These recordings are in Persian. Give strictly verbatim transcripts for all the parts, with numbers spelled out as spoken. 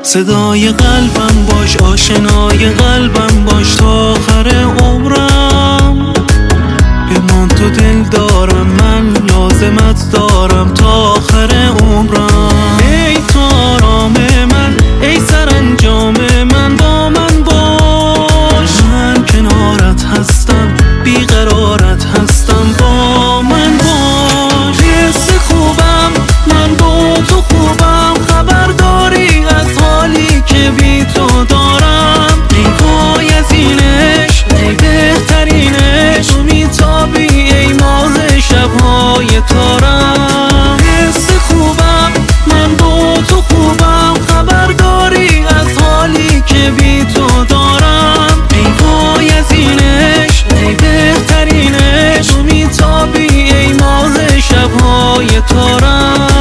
صدای قلبم باش، آشنای قلبم باش تا آخر عمرم. بمان تو دل دارم، من لازمت دارم تا آخر عمرم. ای تو آرام من، ای سرانجام من، با من باش. من کنارت هستم، بیقرارت هستم، با من باش. حس خوبم من با تو خوبم، خبر داری از حالی که بی تو دارم. ای وای از اینش، ای بهترینش، تو میتابی ای ماه شبهای تارم. حس خوبم من با تو خوبم، خبر داری از حالی که بی تو دارم. ای وای از اینش، ای بهترینش، تو میتابی ای ماه شبهای تارم.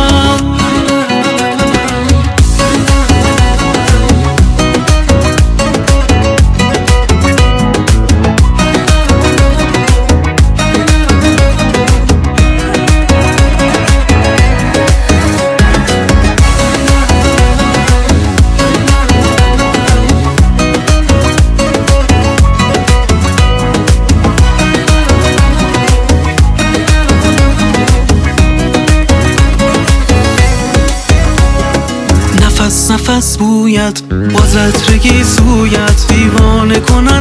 نفس نفس بویت، با عطرگی سویت، دیوانه کنن